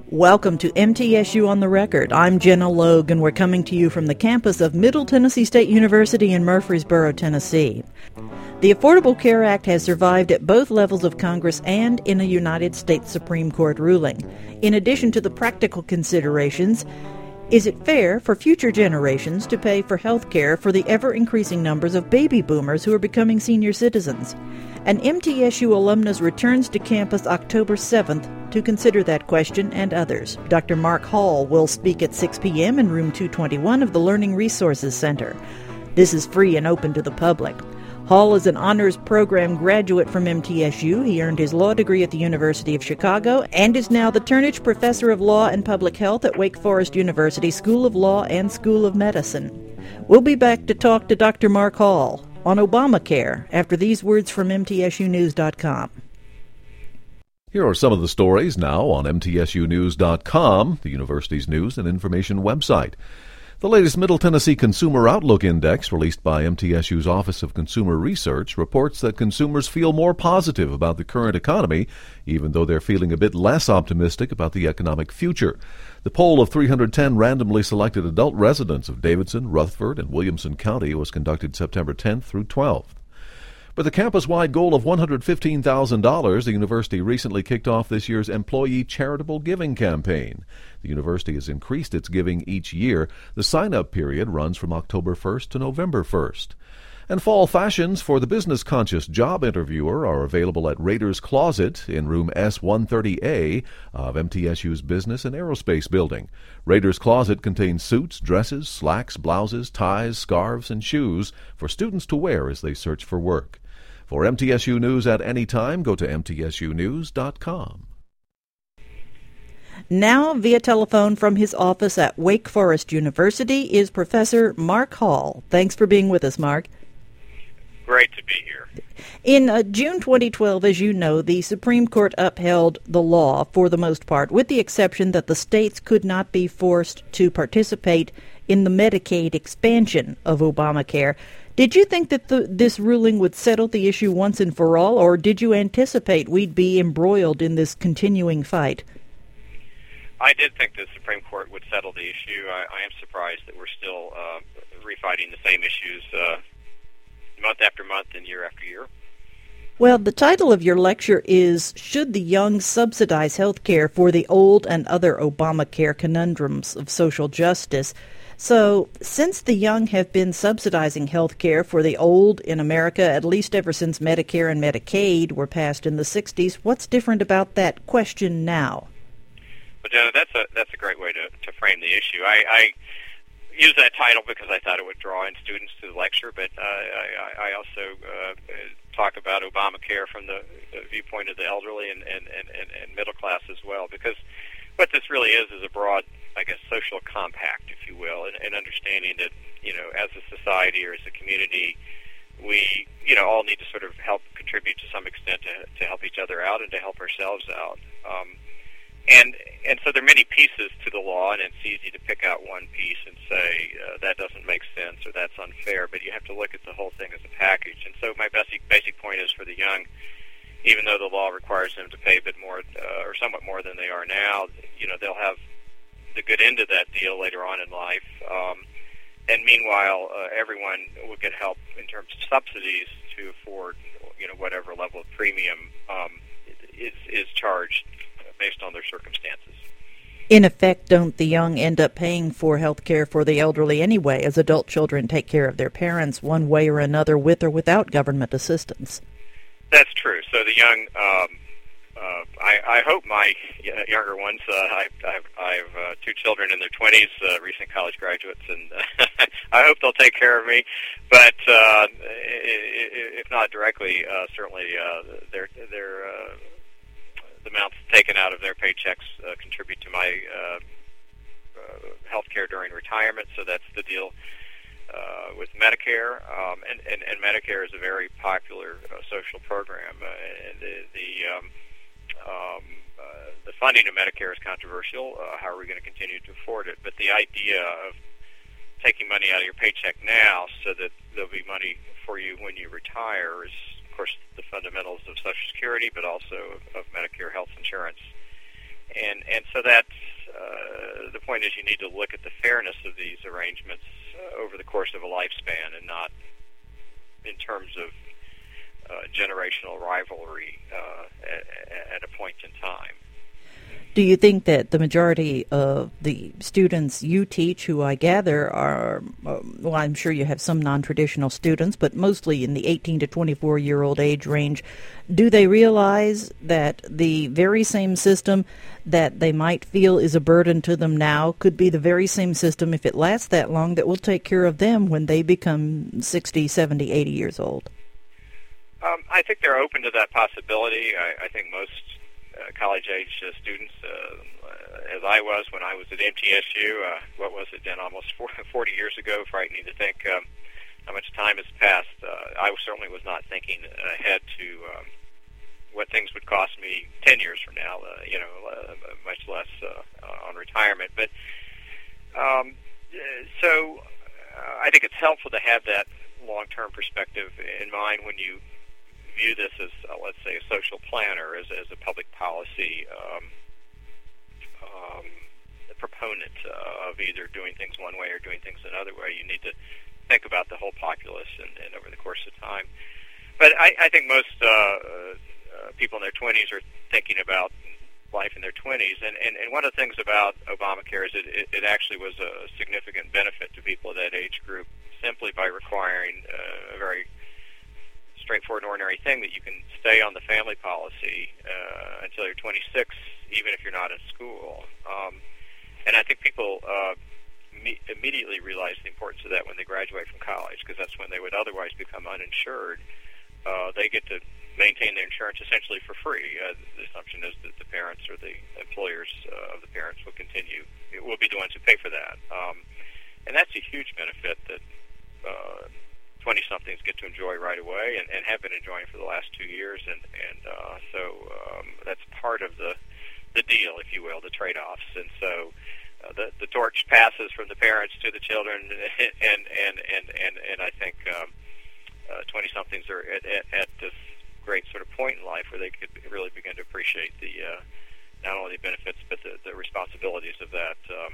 Welcome to MTSU on the Record. I'm Jenna Logue, and we're coming to you from the campus of Middle Tennessee State University in Murfreesboro, Tennessee. The Affordable Care Act has survived at both levels of Congress and in a United States Supreme Court ruling. In addition to the practical considerations, is it fair for future generations to pay for health care for the ever-increasing numbers of baby boomers who are becoming senior citizens? An MTSU alumnus returns to campus October 7th to consider that question and others. Dr. Mark Hall will speak at 6 p.m. in room 221 of the Learning Resources Center. This is free and open to the public. Hall is an honors program graduate from MTSU. He earned his law degree at the University of Chicago and is now the Turnage Professor of Law and Public Health at Wake Forest University School of Law and School of Medicine. We'll be back to talk to Dr. Mark Hall on Obamacare after these words from MTSUnews.com. Here are some of the stories now on MTSUnews.com, the university's news and information website. The latest Middle Tennessee Consumer Outlook Index, released by MTSU's Office of Consumer Research, reports that consumers feel more positive about the current economy, even though they're feeling a bit less optimistic about the economic future. The poll of 310 randomly selected adult residents of Davidson, Rutherford, and Williamson County was conducted September 10th through 12th. With a campus-wide goal of $115,000, the university recently kicked off this year's Employee Charitable Giving Campaign. The university has increased its giving each year. The sign-up period runs from October 1st to November 1st. And fall fashions for the business-conscious job interviewer are available at Raiders Closet in room S130A of MTSU's Business and Aerospace Building. Raiders Closet contains suits, dresses, slacks, blouses, ties, scarves, and shoes for students to wear as they search for work. For MTSU News at any time, go to MTSUnews.com. Now, via telephone from his office at Wake Forest University is Professor Mark Hall. Thanks for being with us, Mark. Great to be here. In June 2012, as you know, the Supreme Court upheld the law for the most part, with the exception that the states could not be forced to participate in the Medicaid expansion of Obamacare. Did you think that this ruling would settle the issue once and for all, or did you anticipate we'd be embroiled in this continuing fight? I did think the Supreme Court would settle the issue. I am surprised that we're still refighting the same issues month after month and year after year. Well, the title of your lecture is Should the Young Subsidize Health Care for the Old and Other Obamacare Conundrums of Social Justice? So, since the young have been subsidizing health care for the old in America, at least ever since Medicare and Medicaid were passed in the 60s, what's different about that question now? Well, Jenna, that's a great way to frame the issue. I use that title because I thought it would draw in students to the lecture, but I also talk about Obamacare from the viewpoint of the elderly and middle class as well, because what this really is a broad, I guess, social compact, if you will, and understanding that, as a society or as a community, we, all need to sort of help contribute to some extent to help each other out and to help ourselves out. And so there are many pieces to the law, and it's easy to pick out one piece and say that doesn't make sense or that's unfair, but you have to look at the whole thing as a package. And so my basic point is for the young, even though the law requires them to pay a bit more or somewhat more than they are now, they'll have the good end of that deal later on in life. And meanwhile, everyone will get help in terms of subsidies to afford, whatever level of premium is charged based on their circumstances. In effect, don't the young end up paying for health care for the elderly anyway, as adult children take care of their parents one way or another with or without government assistance? That's true. So the young, I hope my younger ones, I have two children in their 20s, recent college graduates, and I hope they'll take care of me. But if not directly, certainly the amounts taken out of their paychecks contribute to my health care during retirement, so that's the deal with Medicare. And Medicare is a very popular social program, and the funding of Medicare is controversial. How are we going to continue to afford it? But the idea of taking money out of your paycheck now so that there'll be money for you when you retire is, of course, the fundamentals of Social Security, but also of Medicare health insurance. And so that's the point is you need to look at the fairness of these arrangements over the course of a lifespan, and not in terms of generational rivalry at a point in time. Do you think that the majority of the students you teach, who I gather are, well, I'm sure you have some non-traditional students, but mostly in the 18 to 24-year-old age range, do they realize that the very same system that they might feel is a burden to them now could be the very same system, if it lasts that long, that will take care of them when they become 60, 70, 80 years old? I think they're open to that possibility. I think most college-age students, as I was when I was at MTSU, what was it then, almost 40 years ago, frightening to think how much time has passed. I certainly was not thinking ahead to what things would cost me 10 years from now, much less on retirement. But so I think it's helpful to have that long-term perspective in mind when you view this as, let's say, a social planner, as a public policy proponent of either doing things one way or doing things another way. You need to think about the whole populace and over the course of time. But I think most people in their 20s are thinking about life in their 20s. And one of the things about Obamacare is it actually was a significant benefit to people of that age group, simply by requiring a very straightforward and ordinary thing that you can stay on the family policy until you're 26, even if you're not in school. And I think people immediately realize the importance of that when they graduate from college, because that's when they would otherwise become uninsured. They get to maintain their insurance essentially for free. The assumption is that the parents or the employers of the parents will be the ones who pay for that. And that's a huge benefit that 20-somethings get to enjoy right away, and have been enjoying for the last 2 years, and so that's part of the deal, if you will, the trade-offs. And so the torch passes from the parents to the children, and I think 20-somethings are at this great sort of point in life where they could really begin to appreciate the not only the benefits but the responsibilities of that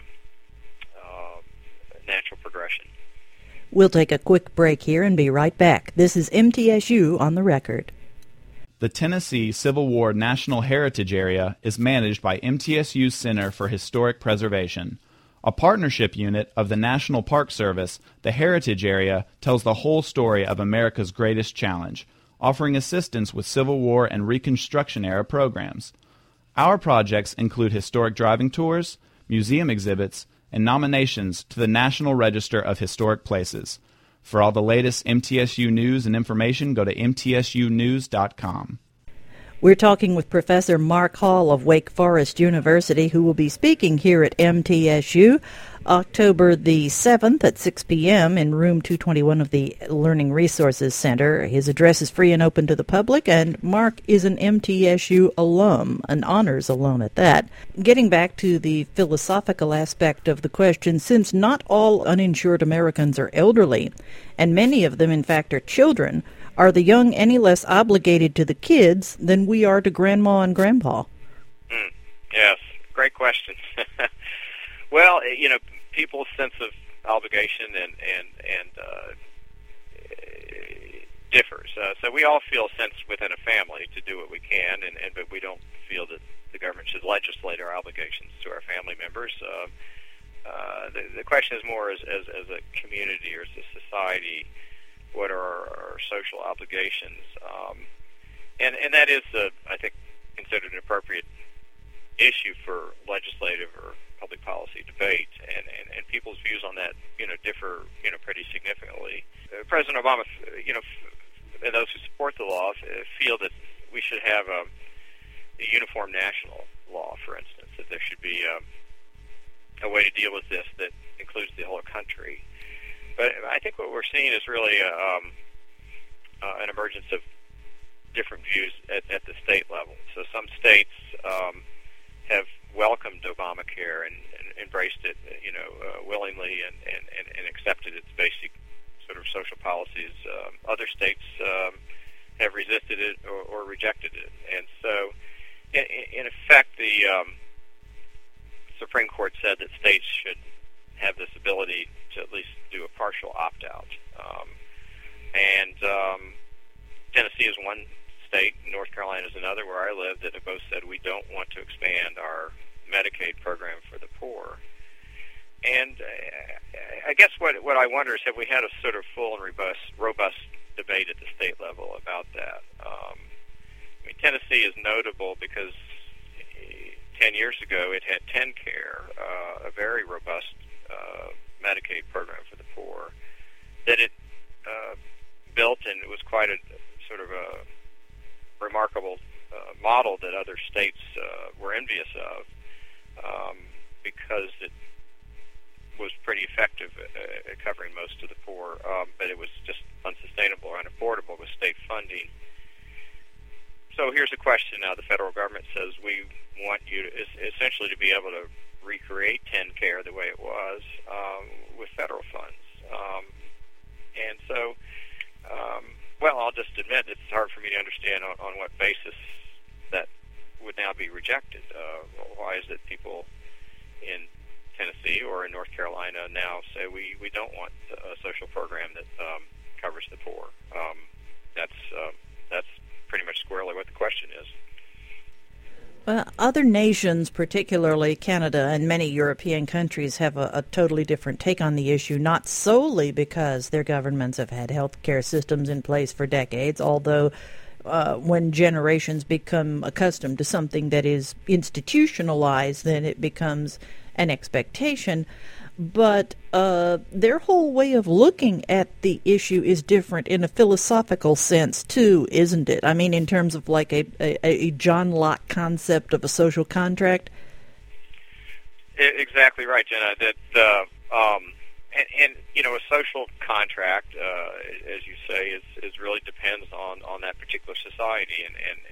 natural progression. We'll take a quick break here and be right back. This is MTSU on the Record. The Tennessee Civil War National Heritage Area is managed by MTSU's Center for Historic Preservation. A partnership unit of the National Park Service, the Heritage Area tells the whole story of America's greatest challenge, offering assistance with Civil War and Reconstruction-era programs. Our projects include historic driving tours, museum exhibits, and nominations to the National Register of Historic Places. For all the latest MTSU news and information, go to mtsunews.com. We're talking with Professor Mark Hall of Wake Forest University, who will be speaking here at MTSU October the 7th at 6 p.m. in room 221 of the Learning Resources Center. His address is free and open to the public, and Mark is an MTSU alum, an honors alum at that. Getting back to the philosophical aspect of the question, since not all uninsured Americans are elderly, and many of them, in fact, are children, are the young any less obligated to the kids than we are to Grandma and Grandpa? Yes, great question. Well, people's sense of obligation and differs. So we all feel a sense within a family to do what we can, but we don't feel that the government should legislate our obligations to our family members. The question is more as a community or as a society, what are our social obligations? And that is, I think, considered an appropriate issue for legislative or public policy debate, and people's views on that, differ, pretty significantly. President Obama, and those who support the law feel that we should have a uniform national law, for instance, that there should be a way to deal with this that includes the whole country. But I think what we're seeing is really an emergence of different views at the state level. So some states have welcomed Obamacare and embraced it, willingly and accepted its basic sort of social policies. Other states have resisted it or rejected it, and so in effect, the Supreme Court said that states should have this ability to at least do a partial opt-out. And Tennessee is one state, North Carolina is another where I live, that have both said we don't want to expand our Medicaid program for the poor. And I guess what I wonder is, have we had a sort of full and robust debate at the state level about that? Tennessee is notable because 10 years ago it had TennCare, a very robust Medicaid program for the poor, that it built, and it was quite a sort of a remarkable model that other states were envious of, because it was pretty effective at covering most of the poor, but it was just unsustainable or unaffordable with state funding. So here's a question now. The federal government says we want you to, essentially to be able to recreate TennCare the way it was with federal funds. And so, well, I'll just admit it's hard for me to understand on what basis that would now be rejected. Why is it people in Tennessee or in North Carolina now say we don't want a social program that covers the poor? That's pretty much squarely what the question is. Well, other nations, particularly Canada and many European countries, have a totally different take on the issue, not solely because their governments have had health care systems in place for decades, although when generations become accustomed to something that is institutionalized, then it becomes an expectation. But their whole way of looking at the issue is different in a philosophical sense, too, isn't it? I mean, in terms of like a John Locke concept of a social contract? Exactly right, Jenna. That and you know, a social contract, as you say, is really depends on that particular society and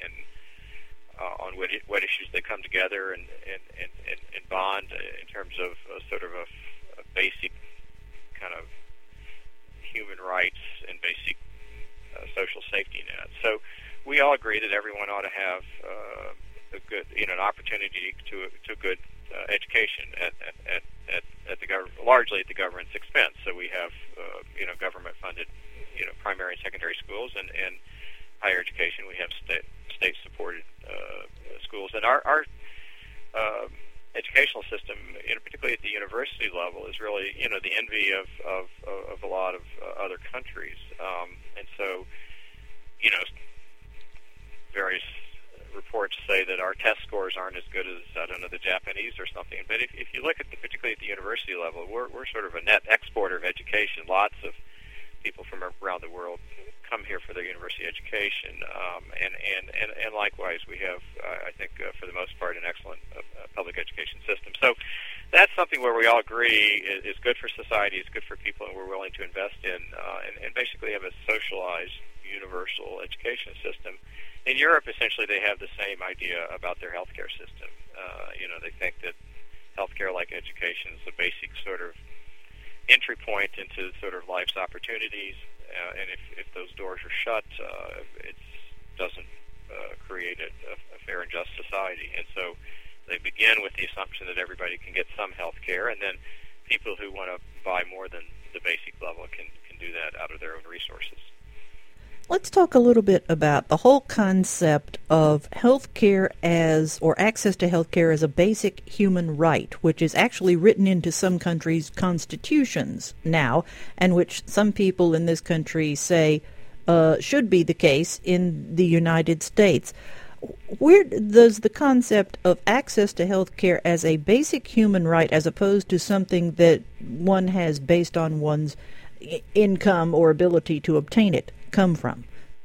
on what issues they come together and bond in terms of sort of a basic kind of human rights and basic social safety net. So we all agree that everyone ought to have a good, an opportunity to good education at the government, largely at the government's expense. So we have government-funded primary and secondary schools, and higher education we have state-supported schools, and our educational system, particularly at the university level, is really the envy of a lot of other countries, and so various reports say that our test scores aren't as good as the Japanese or something. But if you look at particularly at the university level, we're sort of a net exporter of education. Lots of people from around the world come here for their university education, and likewise we have, I think, for the most part, an excellent public education system. So that's something where we all agree is good for society, is good for people, and we're willing to invest in, and basically have a socialized, universal education system. In Europe, essentially, they have the same idea about their healthcare system. They think that healthcare, like education, is a basic sort of entry point into sort of life's opportunities, and if those doors are shut, it doesn't create a fair and just society. And so they begin with the assumption that everybody can get some health care, and then people who want to buy more than the basic level can do that out of their own resources. Let's talk a little bit about the whole concept of health care or access to health care as a basic human right, which is actually written into some countries' constitutions now, and which some people in this country say should be the case in the United States. Where does the concept of access to health care as a basic human right, as opposed to something that one has based on one's income or ability to obtain it, come from?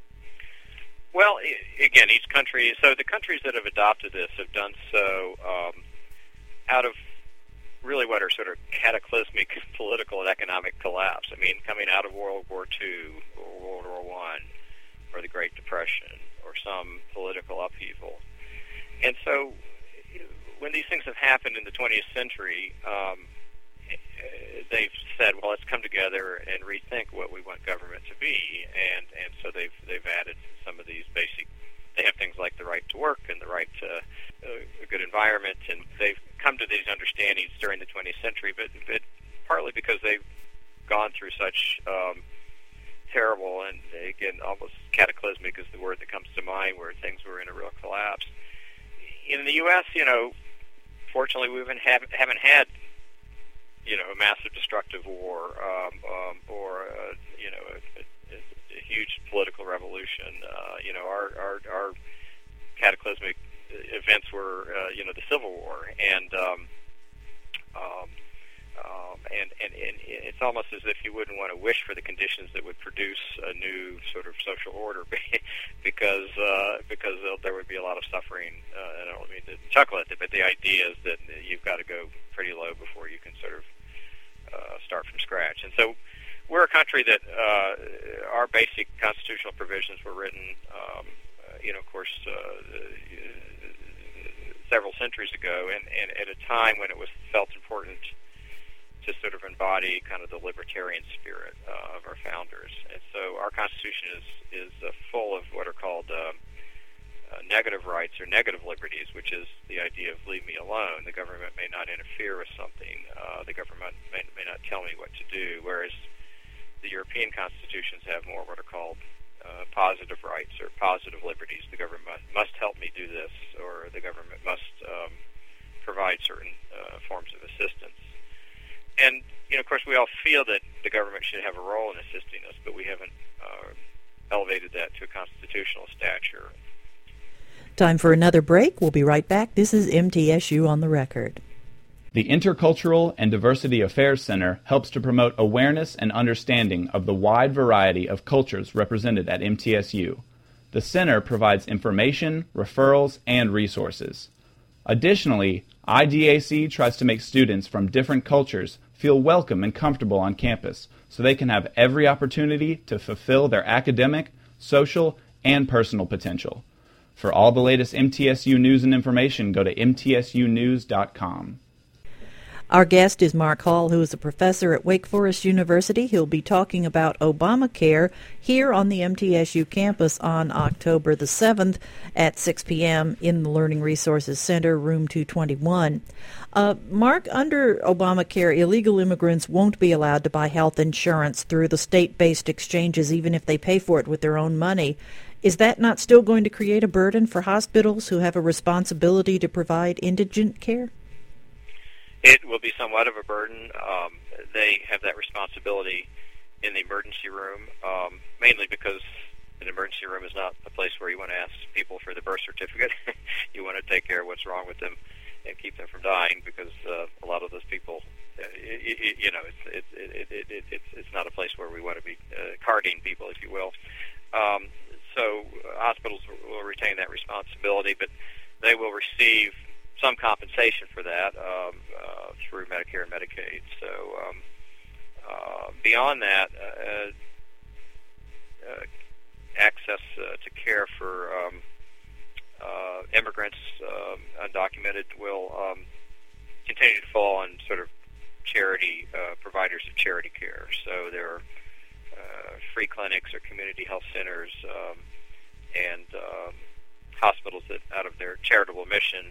Well, again, each country, so the countries that have adopted this have done so out of really what are sort of cataclysmic political and economic collapse. I mean, coming out of World War II or World War I or the Great Depression or some political upheaval. And so when these things have happened in the 20th century, they've said, well, let's come together and rethink what we want government to be, and so they've added some of these basic. They have things like the right to work and the right to a good environment, and they've come to these understandings during the 20th century, but partly because they've gone through such terrible and, again, almost cataclysmic is the word that comes to mind, where things were in a real collapse. In the U.S., fortunately, we haven't had, a massive destructive war or a huge political revolution. Our cataclysmic events were, the Civil War, and it's almost as if you wouldn't want to wish for the conditions that would produce a new sort of social order, because there would be a lot of suffering. And I don't mean to chuckle at it, but the idea is that you've got to go pretty low before you can sort of start from scratch. And so we're a country that our basic constitutional provisions were written, of course, several centuries ago, and at a time when it was felt important to sort of embody kind of the libertarian spirit of our founders. And so our Constitution is full of what are called negative rights or negative liberties, which is the idea of leave me alone. The government may not interfere with something. The government may not tell me what to do, whereas the European constitutions have more what are called positive rights or positive liberties. The government must help me do this, or the government must provide certain forms of assistance. And, of course, we all feel that the government should have a role in assisting us, but we haven't elevated that to a constitutional stature. Time for another break. We'll be right back. This is MTSU on the Record. The Intercultural and Diversity Affairs Center helps to promote awareness and understanding of the wide variety of cultures represented at MTSU. The center provides information, referrals, and resources. Additionally, IDAC tries to make students from different cultures feel welcome and comfortable on campus so they can have every opportunity to fulfill their academic, social, and personal potential. For all the latest MTSU news and information, go to mtsunews.com. Our guest is Mark Hall, who is a professor at Wake Forest University. He'll be talking about Obamacare here on the MTSU campus on October the 7th at 6 p.m. in the Learning Resources Center, room 221. Mark, under Obamacare, illegal immigrants won't be allowed to buy health insurance through the state-based exchanges, even if they pay for it with their own money. Is that not still going to create a burden for hospitals who have a responsibility to provide indigent care? It will be somewhat of a burden. They have that responsibility in the emergency room, mainly because an emergency room is not a place where you want to ask people for the birth certificate. You want to take care of what's wrong with them and keep them from dying, because a lot of those people, it's not a place where we want to be carding people, if you will. So hospitals will retain that responsibility, but they will receive some compensation for that through Medicare and Medicaid. So beyond that, access to care for immigrants, undocumented, will continue to fall on sort of charity providers of charity care. So there are free clinics or community health centers and hospitals that, out of their charitable mission,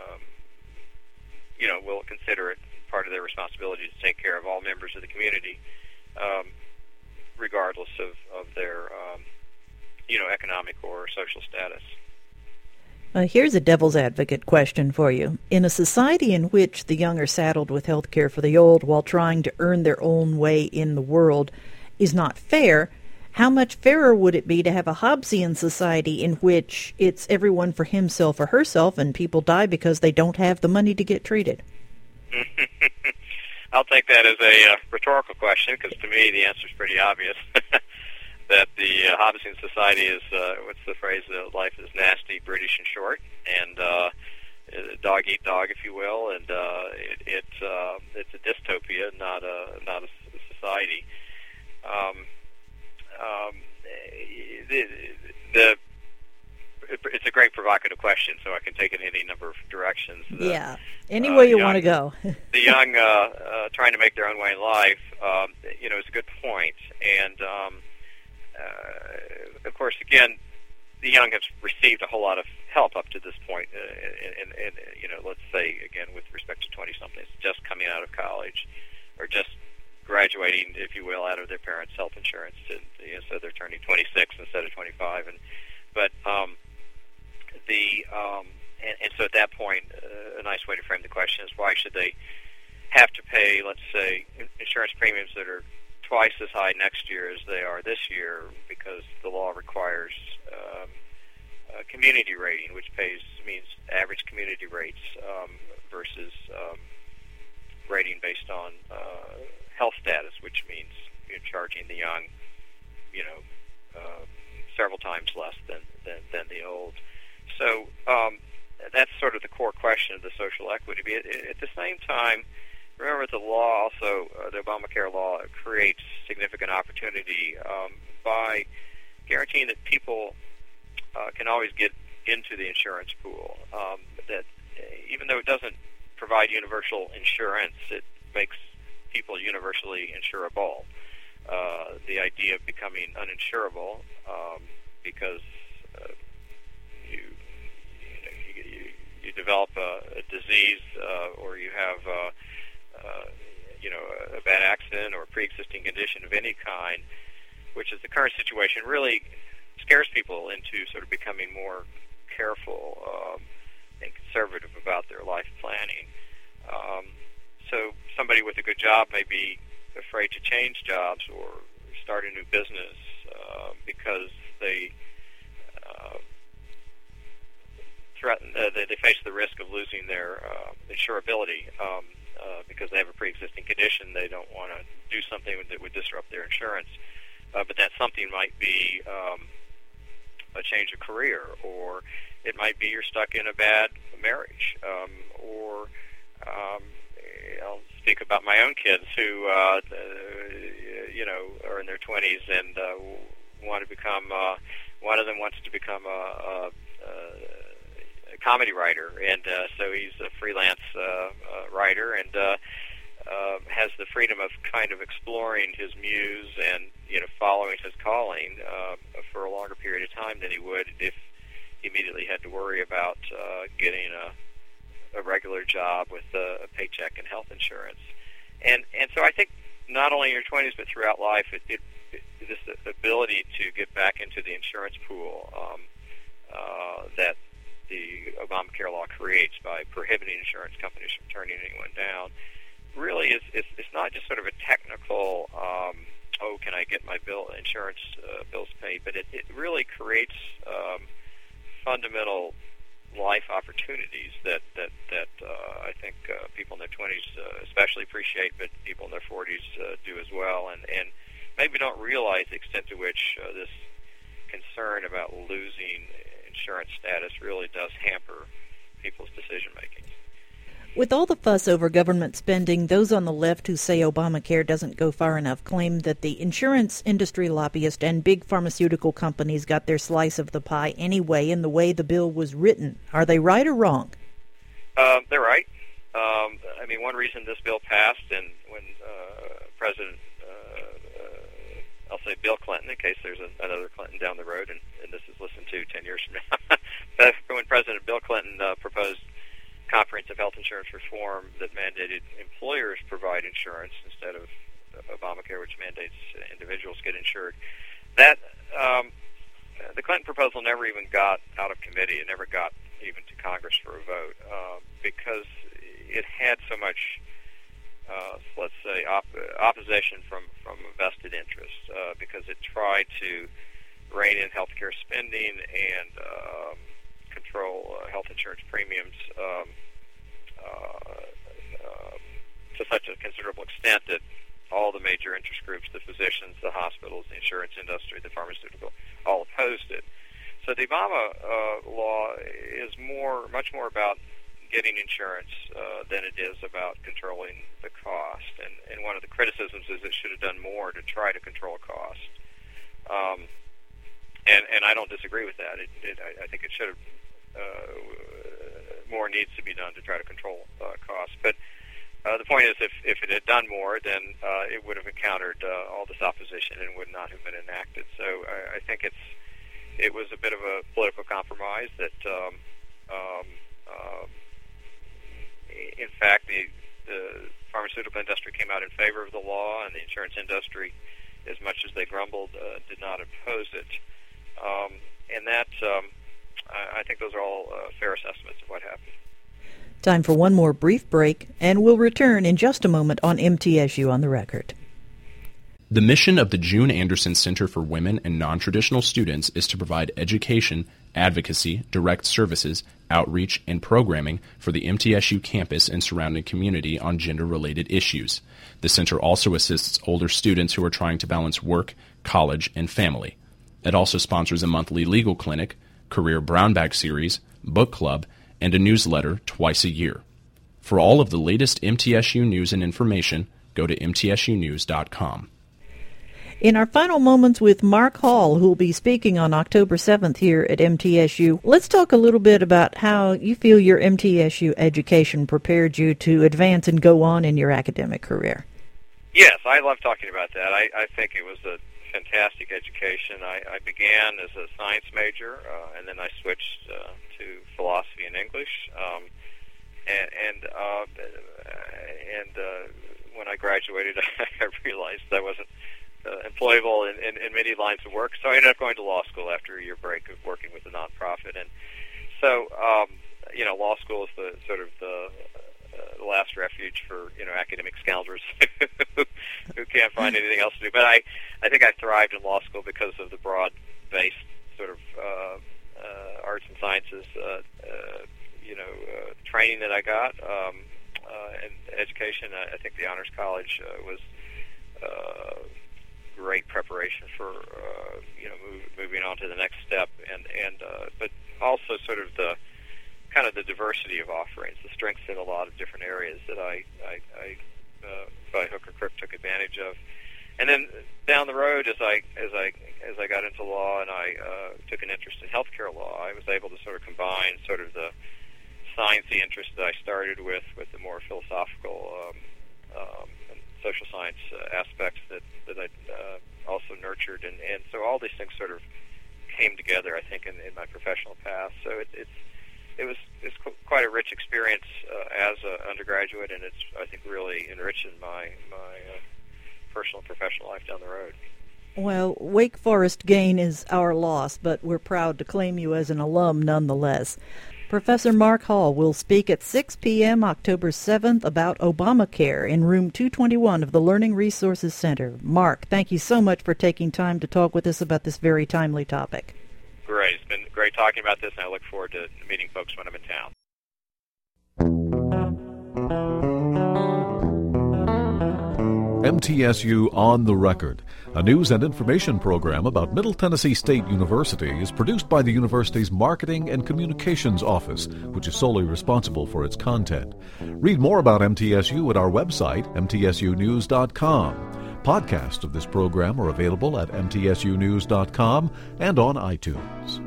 will consider it part of their responsibility to take care of all members of the community, regardless of their, economic or social status. Here's a devil's advocate question for you. In a society in which the young are saddled with health care for the old while trying to earn their own way in the world is not fair, how much fairer would it be to have a Hobbesian society in which it's everyone for himself or herself and people die because they don't have the money to get treated? I'll take that as a rhetorical question, because to me the answer is pretty obvious. That the Hobbesian society is, what's the phrase, life is nasty, British and short, and dog eat dog, if you will, and it's a dystopia, not a society. It's a great provocative question, so I can take it in any number of directions. Any way you want to go. The young trying to make their own way in life, is a good point. And, of course, again, the young have received a whole lot of help up to this point, and let's say, again, with respect to insurance, health insurance, so they're turning 26 instead of 25. And so at that point, a nice way to frame the question is, why should they have to pay, let's say, insurance premiums that are twice as high next year as they are this year, because the law requires community rating, which means average community rates versus rating based on health status, which means charging the young, several times less than the old. So that's sort of the core question of the social equity. But at the same time, remember the law also, the Obamacare law, creates significant opportunity by guaranteeing that people can always get into the insurance pool. That even though it doesn't provide universal insurance, it makes people universally insurable. The idea of becoming uninsurable because you develop a disease or you have a bad accident or a pre-existing condition of any kind, which is the current situation, really scares people into sort of becoming more careful and conservative about their life planning. So somebody with a good job may be afraid to change jobs or start a new business because they they face the risk of losing their insurability because they have a pre-existing condition. They don't want to do something that would disrupt their insurance. But that something might be a change of career, or it might be you're stuck in a bad marriage, or I'll speak about my own kids who are in their 20s and want to become. One of them wants to become a comedy writer, and so he's a freelance writer and has the freedom of kind of exploring his muse and following his calling for a longer period of time than he would if he immediately had to worry about getting a regular job with a paycheck and health insurance. And so I think not only in your 20s but throughout life, this ability to get back into the insurance pool that the Obamacare law creates by prohibiting insurance companies from turning anyone down really is it's not just sort of a technical can I get my insurance bills paid, but it really creates fundamental life opportunities that I think people in their 20s especially appreciate, but people in their 40s do as well, and maybe don't realize the extent to which this concern about losing insurance status really does hamper people's decision making. With all the fuss over government spending, those on the left who say Obamacare doesn't go far enough claim that the insurance industry lobbyists and big pharmaceutical companies got their slice of the pie anyway in the way the bill was written. Are they right or wrong? They're right. One reason this bill passed, and when President, I'll say Bill Clinton, in case there's another Clinton down the road, and this is listened to 10 years from now, when President Bill Clinton proposed comprehensive health insurance reform that mandated employers provide insurance instead of Obamacare, which mandates individuals get insured. That the Clinton proposal never even got out of committee. It never got even to Congress for a vote because it had so much, let's say, opposition from a vested interest because it tried to rein in healthcare spending and control health insurance premiums to such a considerable extent that all the major interest groups, the physicians, the hospitals, the insurance industry, the pharmaceutical, all opposed it. So the Obama law is much more about getting insurance than it is about controlling the cost. And one of the criticisms is it should have done more to try to control cost. And I don't disagree with that. I think it should have more needs to be done to try to control costs. But the point is, if it had done more, then it would have encountered all this opposition and would not have been enacted. So I think it was a bit of a political compromise that, in fact, the pharmaceutical industry came out in favor of the law, and the insurance industry as much as they grumbled, did not oppose it. And that, I think those are all fair assessments of what happened. Time for one more brief break, and we'll return in just a moment on MTSU on the Record. The mission of the June Anderson Center for Women and Non-Traditional Students is to provide education, advocacy, direct services, outreach, and programming for the MTSU campus and surrounding community on gender-related issues. The center also assists older students who are trying to balance work, college, and family. It also sponsors a monthly legal clinic, career brown bag series, book club, and a newsletter twice a year. For all of the latest MTSU news and information, go to mtsunews.com. In our final moments with Mark Hall, who will be speaking on October 7th here at MTSU, let's talk a little bit about how you feel your MTSU education prepared you to advance and go on in your academic career. Yes, I love talking about that. I think it was a fantastic education. I began as a science major, and then I switched to philosophy and English. When I graduated, I realized I wasn't employable in many lines of work, so I ended up going to law school after a year break of working with a nonprofit. And so, law school is the sort of the last refuge for academic scoundrels who can't find anything else to do. But I think I thrived in law school because of the broad-based sort of arts and sciences training that I got and education. I think the Honors College was great preparation for moving on to the next step, but also sort of the kind of the diversity of offerings, the strengths in a lot of different areas that I by hook or crook took advantage of. And then down the road, as I got into law and I took an interest in healthcare law, I was able to sort of combine sort of the sciencey interest that I started with the more philosophical and social science aspects that I also nurtured, and so all these things sort of came together, I think, in my professional path. So it's quite a rich experience as an undergraduate, and it's, I think, really enriching my personal and professional life down the road. Well, Wake Forest gain is our loss, but we're proud to claim you as an alum nonetheless. Professor Mark Hall will speak at 6 p.m. October 7th about Obamacare in room 221 of the Learning Resources Center. Mark, thank you so much for taking time to talk with us about this very timely topic. Great. It's been great talking about this, and I look forward to meeting folks when I'm in town. MTSU On the Record, a news and information program about Middle Tennessee State University, is produced by the university's Marketing and Communications Office, which is solely responsible for its content. Read more about MTSU at our website, mtsunews.com. Podcasts of this program are available at mtsunews.com and on iTunes.